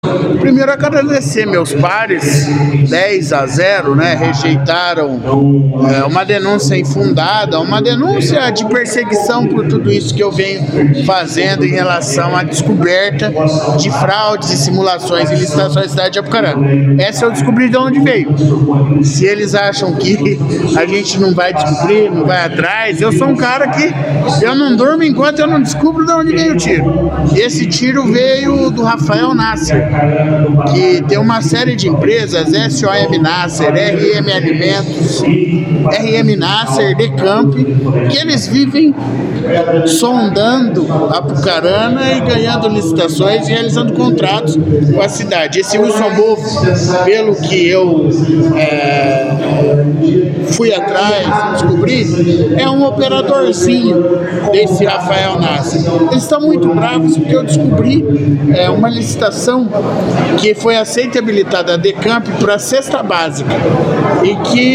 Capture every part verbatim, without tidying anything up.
Primeiro, agradecer meus pares, dez a zero, né, rejeitaram é, uma denúncia infundada, uma denúncia de perseguição por tudo isso que eu venho fazendo em relação à descoberta de fraudes e simulações em licitações da cidade de Apucarana. Essa eu descobri de onde veio. Se eles acham que a gente não vai descobrir, não vai atrás, eu sou um cara que eu não durmo enquanto eu não descubro de onde veio o tiro. Esse tiro veio do Rafael Nasser, que tem uma série de empresas, S O M Nasser, R M Alimentos, R M Nasser, Decamp, que eles vivem sondando Apucarana e ganhando licitações e realizando contratos com a cidade. Esse Wilson Bolfo, pelo que eu é, fui atrás, descobri, é um operadorzinho desse Rafael Nasser. Eles estão muito bravos porque eu descobri é, uma licitação que foi aceita e habilitada a Decamp para a cesta básica e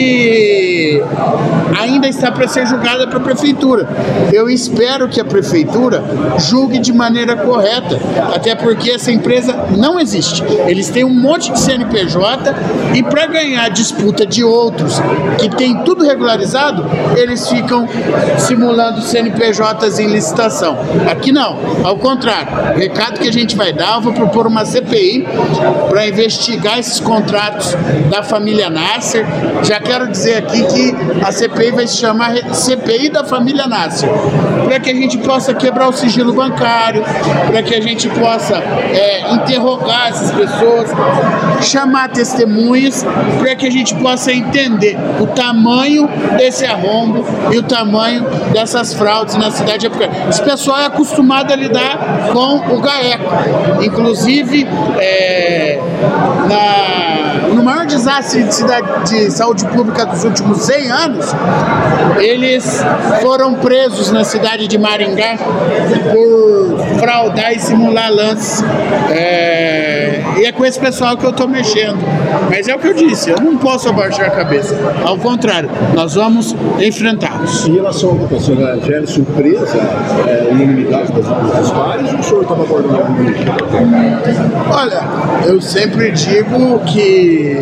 que ainda está para ser julgada para a prefeitura. Eu espero que a prefeitura julgue de maneira correta, até porque essa empresa não existe. Eles têm um monte de C N P J e para ganhar disputa de outros que tem tudo regularizado, eles ficam simulando C N P Js em licitação. Aqui não, ao contrário. O recado que a gente vai dar, eu vou propor uma C P I para investigar esses contratos da família Nasser. Já quero dizer aqui que a C P I vai se chamar C P I da família Nasser, para que a gente possa quebrar o sigilo bancário, para que a gente possa é, interrogar essas pessoas, chamar testemunhas, para que a gente possa entender o tamanho desse arrombo e o tamanho dessas fraudes na cidade de Apucarana. Esse pessoal é acostumado a lidar com o GAECO. Inclusive, é, na, no maior desastre de, cidade, de saúde pública dos últimos cem anos, eles foram presos na cidade de Maringá por fraudar e simular lances. É, e é com esse pessoal que eu estou mexendo. Mas é o que eu disse, eu não posso abaixar a cabeça. Ao contrário, nós vamos enfrentá-los. Em relação ao que a senhora gera surpresa, é, unanimidade das dos pares, ou o senhor estava acordando algum grupo? Olha, eu sempre digo que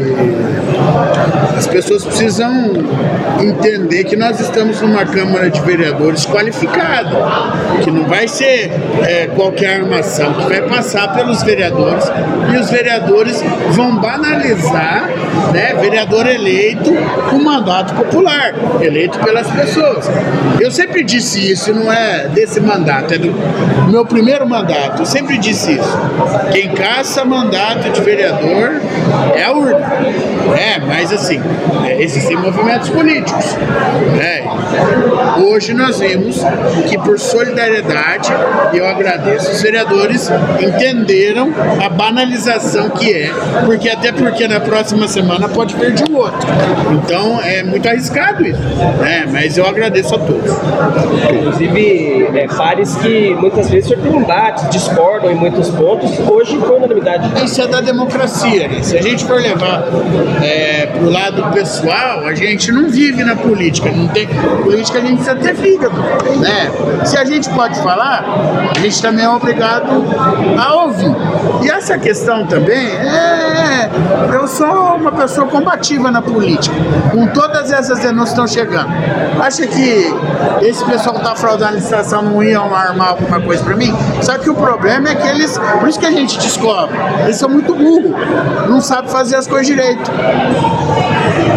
as pessoas precisam entender que nós estamos numa Câmara de Vereadores qualificada, que não vai ser é, qualquer armação, que vai passar pelos vereadores e os vereadores vão banalizar, né, vereador eleito com mandato popular, eleito pelas pessoas. Eu sempre disse isso, não é desse mandato, é do meu primeiro mandato, eu sempre disse isso. Quem caça mandato de vereador é a urna. É, mas assim, é, existem movimentos políticos. É. Hoje nós vimos que por solidariedade, e eu agradeço, os vereadores entenderam a banalização que é, porque até porque na próxima semana pode perder o outro. Então é muito arriscado isso, né? Mas eu agradeço a todos. Inclusive, é, pares que muitas vezes o senhor tem embates, discordam em muitos pontos, hoje foi unanimidade. Isso é da democracia, né? Se a gente for levar é, pro lado pessoal, a gente não vive na política, não tem política, a gente precisa ter fígado, né? Se a gente pode falar, a gente também é obrigado a ouvir. E essa questão também é, eu sou uma pessoa combativa na política, com todas essas denúncias que estão chegando. Acha que esse pessoal que está fraudando a licitação não iam armar alguma coisa para mim? Só que o problema é que eles, por isso que a gente descobre, eles são muito burros, não sabem fazer as coisas direito.